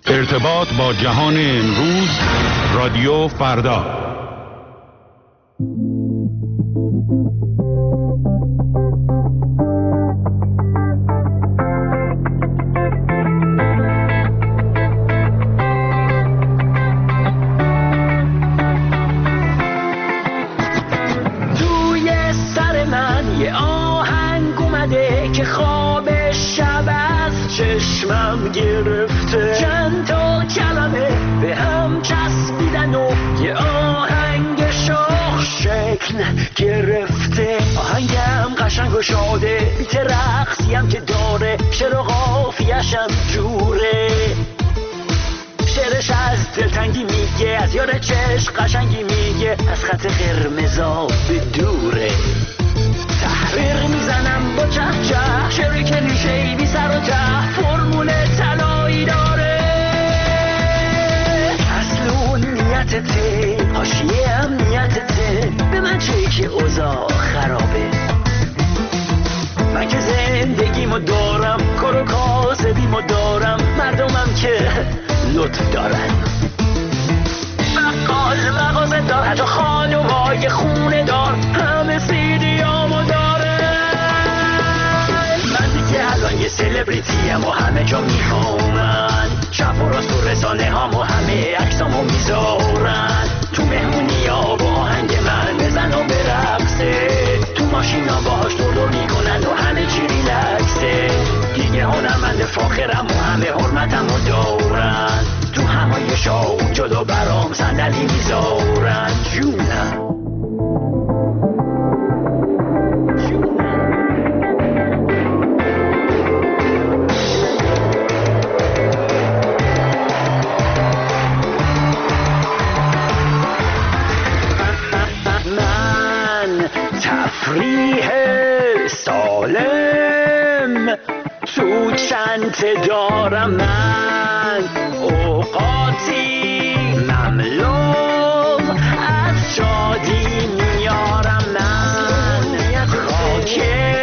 ارتباط با جهان امروز، رادیو فردا. توی سر من یه آهنگ اومده که خواب شب از چشمم گرفته، چند تا کلمه به هم چسبیدن و یه آهنگ شاخ شکل گرفته. آهنگم قشنگ و شاده، بیت رقصیم که داره، شعر و قافیه‌شم جوره. شعرش از دلتنگی میگه، از یار چشم قشنگی میگه، از خط قرمزا به دوره. تحریر میزنم با چه چه، شعری که ریشه‌ای بی سر و ته، فرمول طلایی داره. اصل نیتته، حاشیه امنیتته، به من چه که اوضاع خرابه. من که زندگیمو دارم، کار و کاسبیمو دارم، مردمم که لطف دارن. بقال مغازه دار، حتی خانومای خونه دار، همه سیدیامو داره. من دیگه الان یه سلبریتیم و همه جا میخوامن، چپ و راست و رسانه هامو همه عکسامو میذارن. تو مهمونی ها با آهنگ من بزن و برقصه، تو ماشین ها باهاش دور میکنن و همه چی ریلکسه. دیگه هنرمند فاخرم و همه حرمتمو دارن، تو همایشا جلو برام صندلی میذارن. جونم من تفریح سالم تو چند دارم، من اوقاتی مملو از شادی میارم. من خاک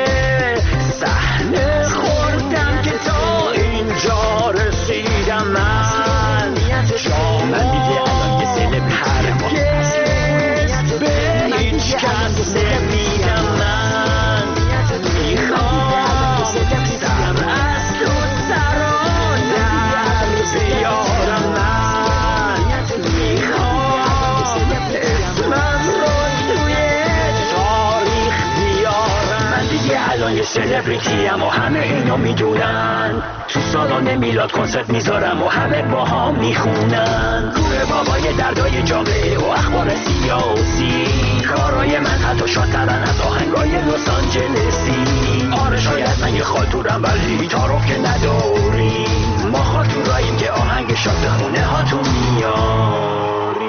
صحنه خوردم که تا اینجا رسیدم. من دیگه الان یه سلبریتیم، هرگز به هیچ کس نمیدم. من میخوام سر از تو سران در بیارم. من میخوام اسمم رو توی تاریخ بیارم. من دیگه الان یه سلبریتیم و همه اینو میدونن، تو سالن میلاد کنسرت میذارم و همه با هم میخونن. کوه بابای دردای جامعه و اخبار سیاسی، کارای من حتی شادترن از آهنگای لس آنجلسی. آره شاید من یه خالتورم ولی تعارف که نداریم، ما خالتوراییم که آهنگ شاد به خونه هاتون میاریم.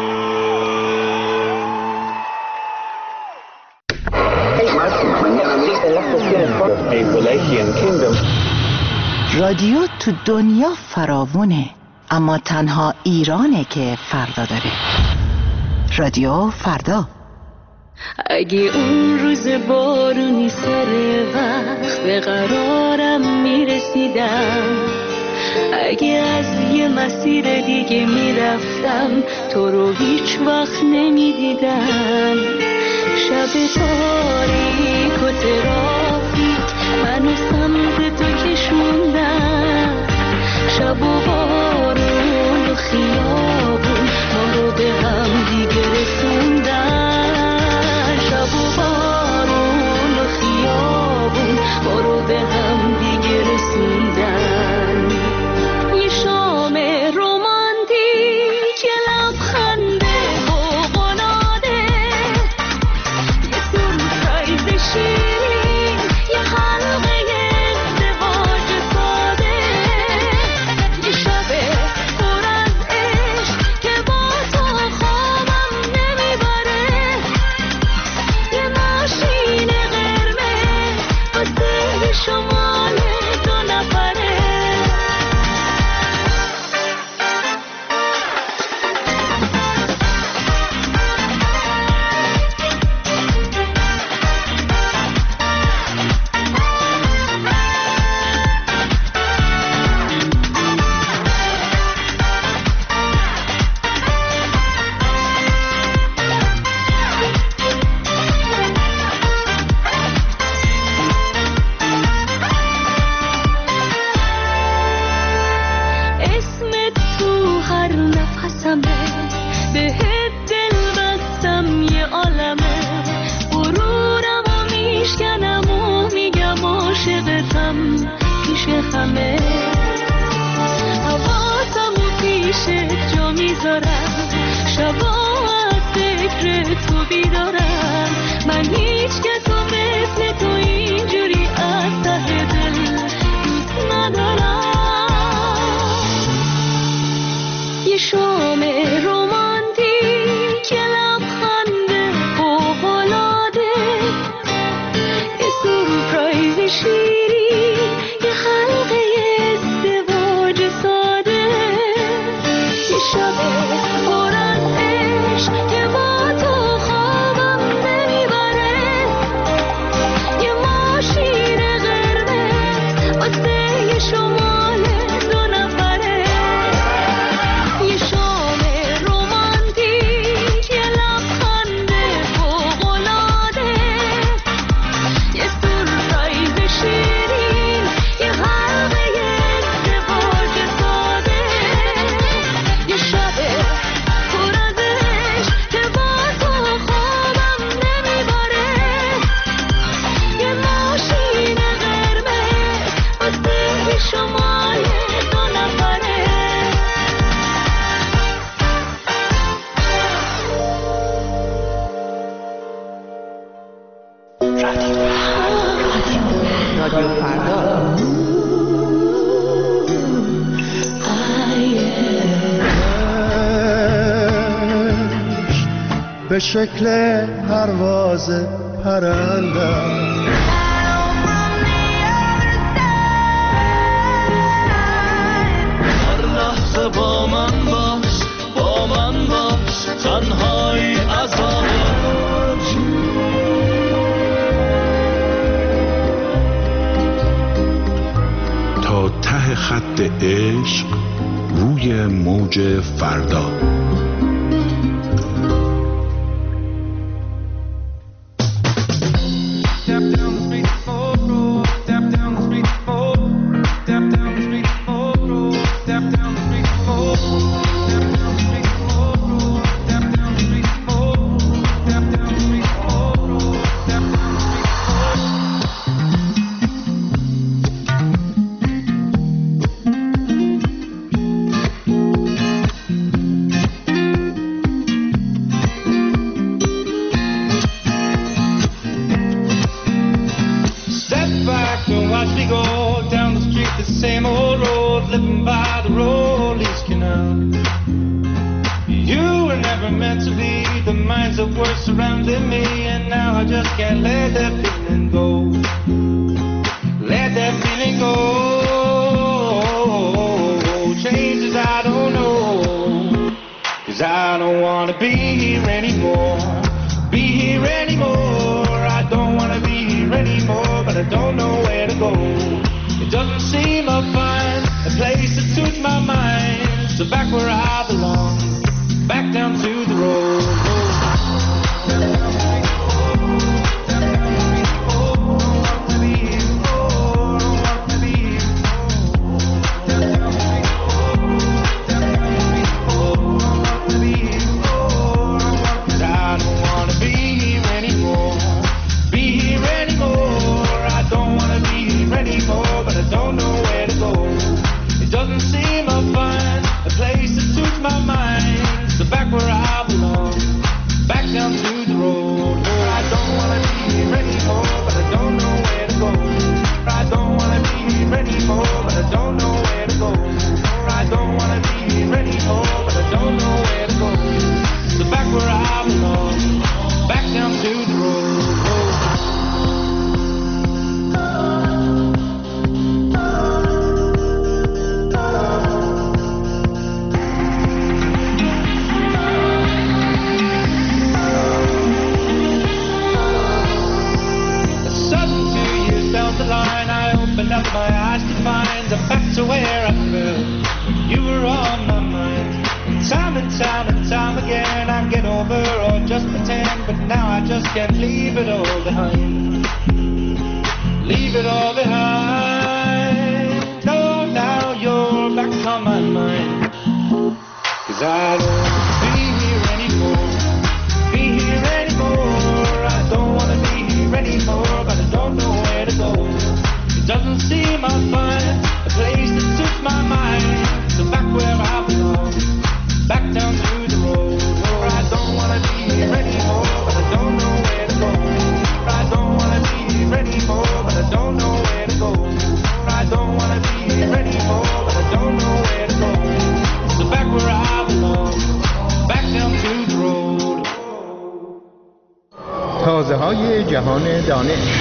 رادیو تو دنیا فراوونه، اما تنها ایرانه که فردا داره. رادیو فردا. اگه اون روز بارونی سر وقت به قرارم میرسیدم، اگه از یه مسیر دیگه میرفتم تو رو هیچ وقت نمیدیدم. شب تاریک و ترافیک منو سمت تو کشوندن، شب و بارون و خیابون ما رو به هم دیگه رسوندن. شب و بارون و خیابون ما رو به هم دیگه رسوندن. یه شام رومانتیک، یه لبخنده فوق‌العاده، یه سورپرایز شیرین، یه حلقه یه شام رومانتیک، یه لبخند فوق‌العاده، یه سورپرایز شیرین، یه حلقه ازدواج ساده، یه شب پر از عشق که با تو خوابم نمیبره، یه ماشین قرمز واسه یه شمال دو نفره، یه شام رومانتیک، یه لبخند فوق‌العاده، یه سورپرایز شیرین، یه حلقه ازدواج ساده، یه شب پر از عشق که با تو خوابم نمیبره، یه ماشین قرمز واسه یه شمال دو نفره. رادیو فردا. به شکل پرواز پرنده هر لحظه با من باش، با من باش، تنهایی عذاب تا ته خط عشق روی موج فردا. Surrounding me, and now I just can't let that feeling go. Let that feeling go. Changes I don't know, 'cause I don't wanna be here anymore. Be here anymore. I don't wanna be here anymore, but I don't know where to go. It doesn't seem I'll find a place that suits my mind. So back where I belong, back down to the road. Back where I های جهان دانش.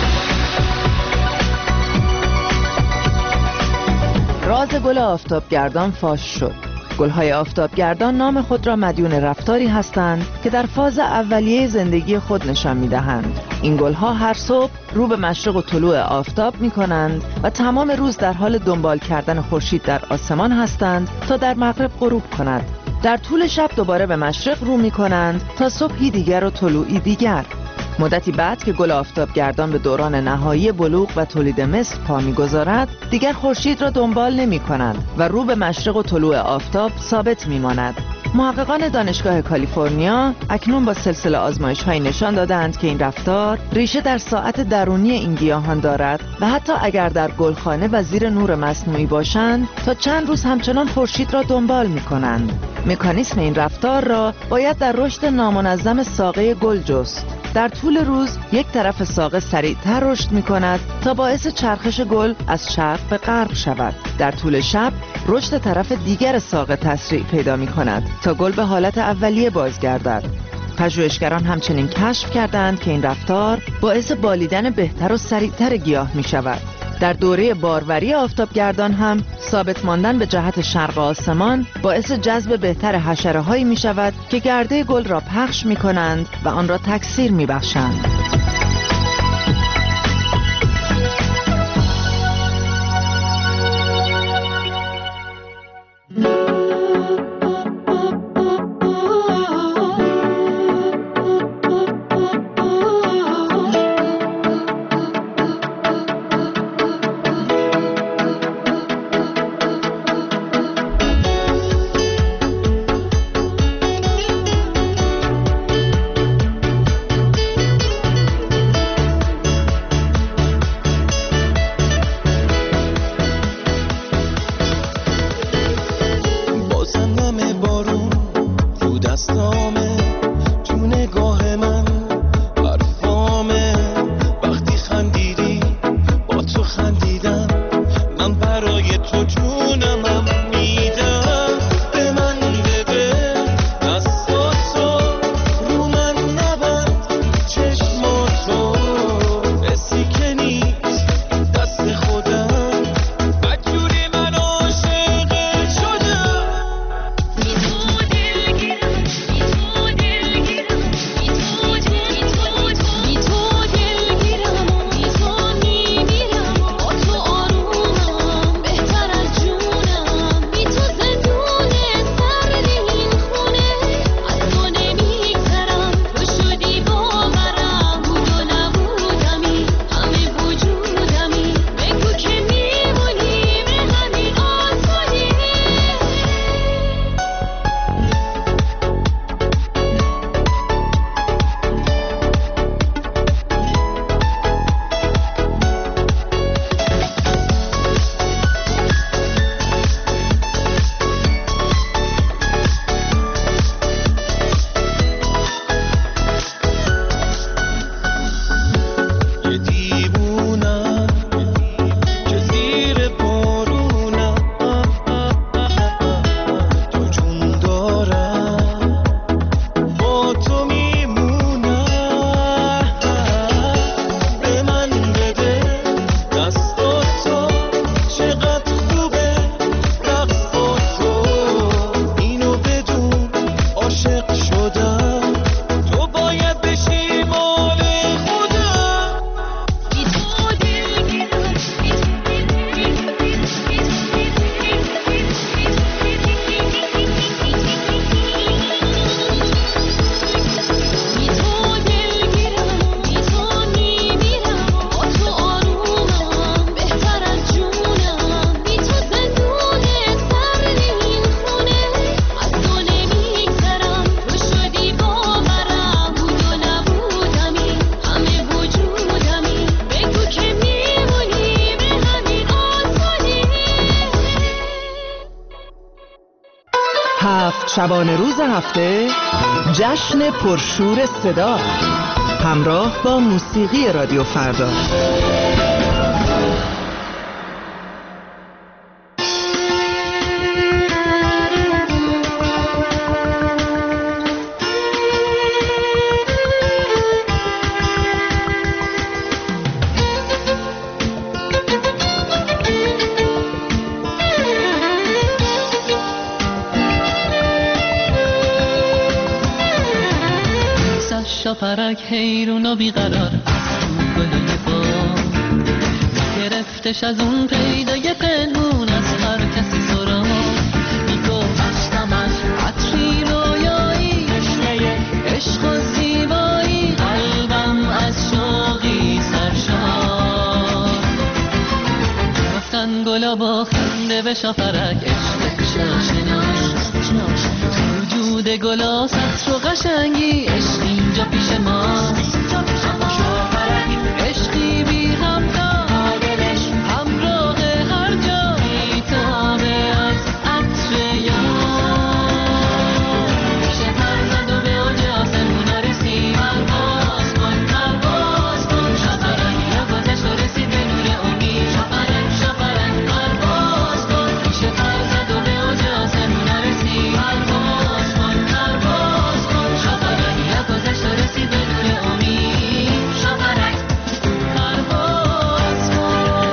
راز گل آفتابگردان فاش شد. گل‌های آفتابگردان نام خود را مدیون رفتاری هستند که در فاز اولیه زندگی خود نشان می‌دهند. این گل‌ها هر صبح رو به مشرق و طلوع آفتاب می‌کنند و تمام روز در حال دنبال کردن خورشید در آسمان هستند تا در مغرب غروب کند. در طول شب دوباره به مشرق رو می‌کنند تا صبحی دیگر و طلوعی دیگر. مدتی بعد که گل آفتابگردان به دوران نهایی بلوغ و تولید مثل پا می‌گذارد، دیگر خورشید را دنبال نمی‌کنند و رو به مشرق و طلوع آفتاب ثابت می‌ماند. محققان دانشگاه کالیفرنیا اکنون با سلسله آزمایش‌هایی نشان دادند که این رفتار ریشه در ساعت درونی این گیاهان دارد و حتی اگر در گلخانه و زیر نور مصنوعی باشند، تا چند روز همچنان خورشید را دنبال می‌کنند. مکانیسم این رفتار را باید در رشد نامنظم ساقه گل جست. در طول روز یک طرف ساقه سریعتر رشد می کند تا باعث چرخش گل از شرق به غرب شود. در طول شب رشد طرف دیگر ساقه تسریع پیدا می کند تا گل به حالت اولیه بازگردد. پژوهشگران همچنین کشف کردند که این رفتار باعث بالیدن بهتر و سریعتر گیاه می شود. در دوره باروری آفتابگردان هم ثابت ماندن به جهت شرق آسمان باعث جذب بهتر حشره‌هایی می شود که گرده گل را پخش می کنند و آن را تکثیر می بخشند. شبانه روز هفته جشن پرشور صدا همراه با موسیقی رادیو فردا. شاپرک حیرون و بیقرار از تو گلای با گرفتش از اون پیدای پنهون از هر کسی سرا میگو عشقم از عطری رویایی چشمه عشق و زیبایی قلبم از شوقی سرشار رفتن گلا با خنده به شاپرک عشق شاشناش وجود گلا سطر و قشنگی عشق اینجا پیش ماست شاپرک عشقی بی همتا دلش همراه هر جا میتابه از عطر یار میشه پر زد و به اوج آسمون رسید پرواز کن شاپرک یا گذشت و رسید به نور امید شاپرک پرواز کن میشه پر زد و به اوج آسمون رسید پرواز کن شاپرک یا گذشت و رسید به نور امید شاپرک پرواز کن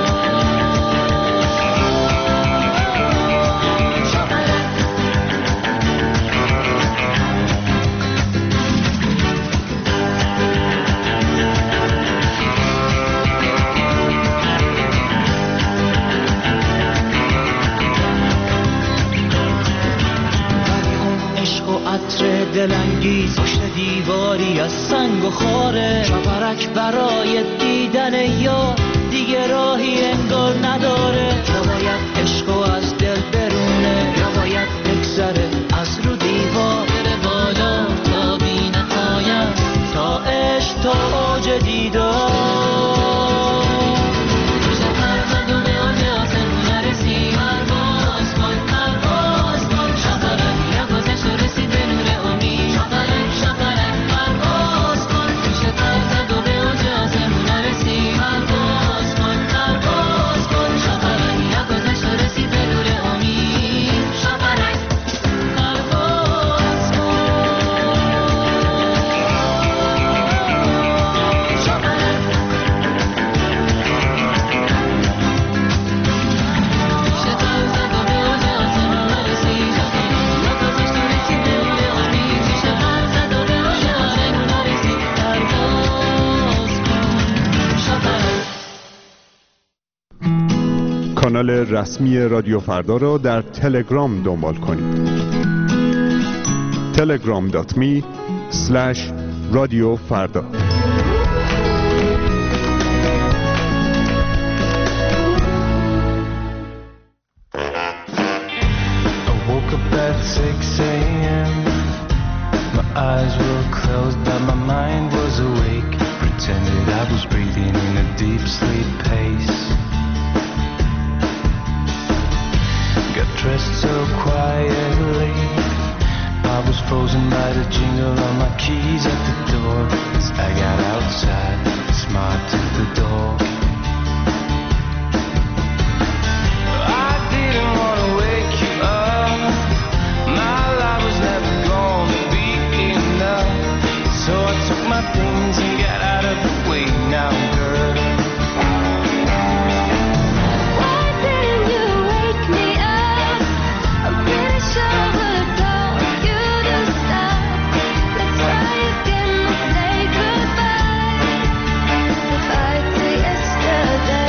عشق و عطر دلانگیز پشت دیواری از سنگ و خاره شاپرک برای دیدن یار دیگه راهی انگار نداره یا باید عشقو از دل برونه یا باید بگذره از رو دیوار بره بالا تا بی نهایت تا عشق تا اوج دیدار میشه پر زد و به اوج آسمون رسید پرواز کن شاپرک یا گذشت و رسید به نور امید شاپرک پرواز کن میشه پر زد و به اوج آسمون رسید پرواز کن شاپرک یا گذشت و رسید به نور امید شاپرک پرواز کن شاپرک میشه پر زد و به اوج آسمون رسید یا گذشت و رسید به نور امید میشه پر زد و به اوج آسمون رسید پرواز کن شاپرک کانال رسمی رادیو فردا را در تلگرام دنبال کنید. telegram.me/رادیو فردا. I woke up at 6 a.m. My eyes were closed but my mind was awake. Pretended I was breathing in a deep sleep pace. Got dressed so quietly. I was frozen by the jingle of my keys at the door. As I got outside, smiled to the door. I didn't want to wake you up. My life was never gonna be enough. So I took my things and got out of the way now, girl. Why didn't you wake me up? I'm pretty sure I would've told you to stop. Let's try again, let's say goodbye. Goodbye to yesterday.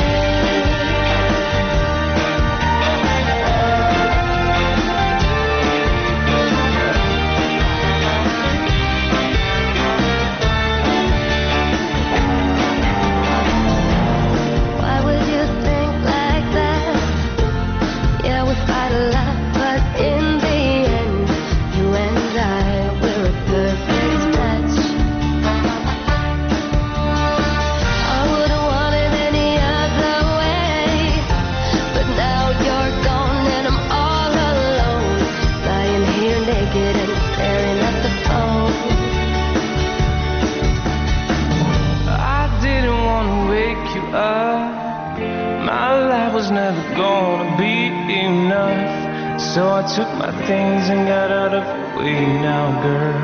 Why would you think like that? Yeah, we fight a lot, but in the end, you and I, we're a perfect match. I wouldn't want it any other way, but now you're gone and I'm all alone, lying here naked and staring at the phone. I didn't want to wake you up. My life was never gonna be enough. So I took my things and got out of the way now, girl.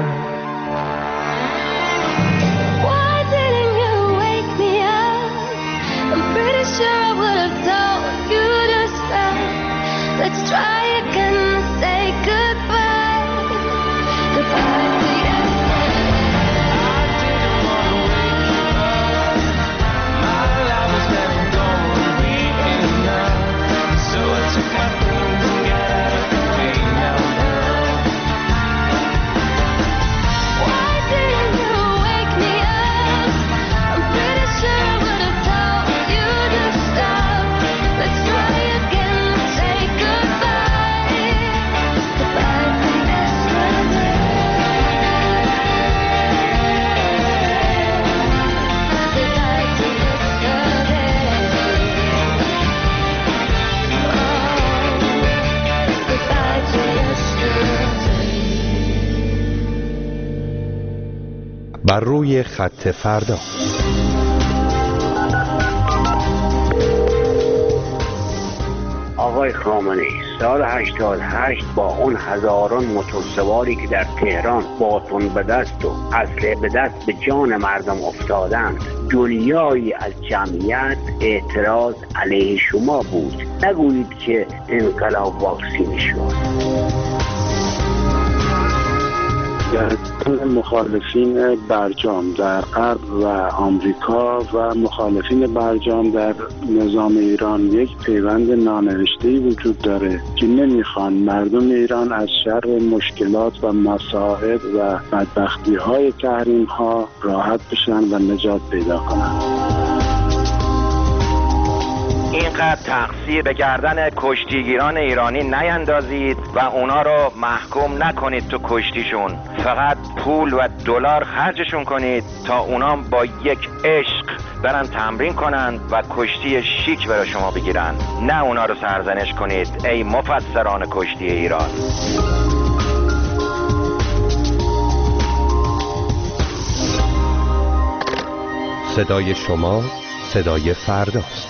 Why didn't you wake me up? I'm pretty sure I would've told you to stop. Let's try again, say goodbye. Goodbye to yesterday. I didn't بر روی خط فردا. آقای خامنه‌ای سال 88 با اون هزاران موتورسواری که در تهران باتون به دست و اسلحه به دست به جان مردم افتادند، دنیایی از جمعیت اعتراض علیه شما بود. نگویید که انقلاب واکسینی شد. مخالفین برجام در غرب و آمریکا و مخالفین برجام در نظام ایران یک پیوند نانوشته‌ای وجود داره که نمیخوان مردم ایران از شر مشکلات و مصائب و بدبختی‌های تحریم‌ها راحت بشن و نجات پیدا کنن. اینقدر تقصیر به گردن کشتیگیران ایرانی نیندازید و اونا رو محکوم نکنید تو کشتیشون. فقط پول و دلار خرجشون کنید تا اونا با یک عشق برن تمرین کنن و کشتی شیک برای شما بگیرن. نه اونا رو سرزنش کنید ای مفسران کشتی ایران. صدای شما صدای فرداست.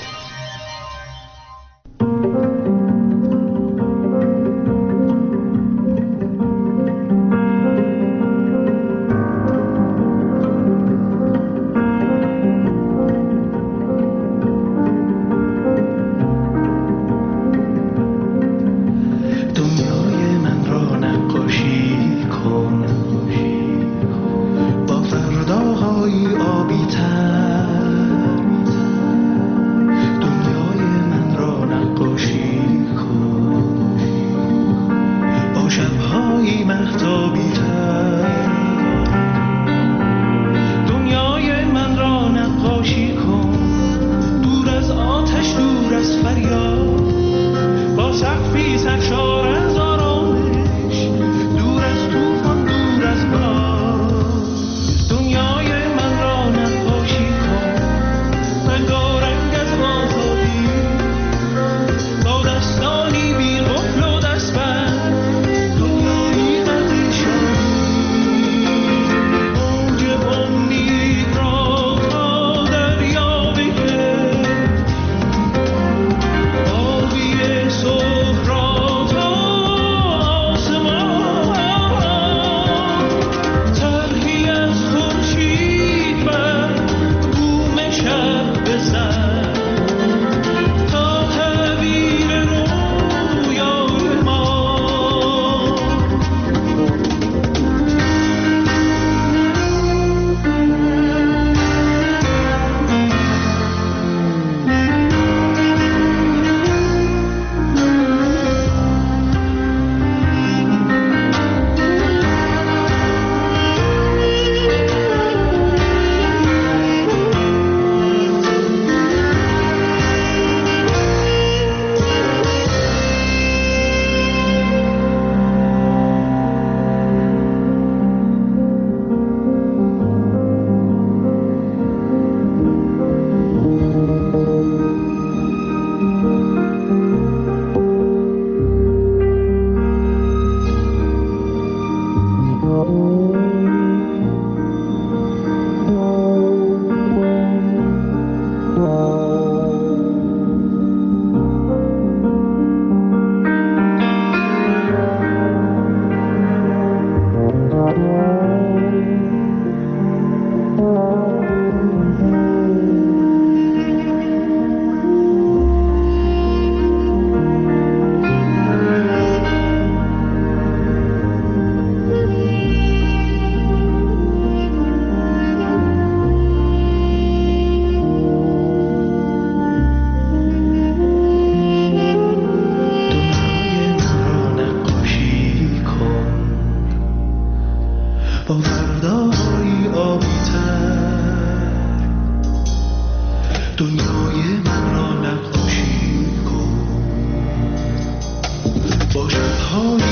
دنیای من را نقاشی کن با شب‌های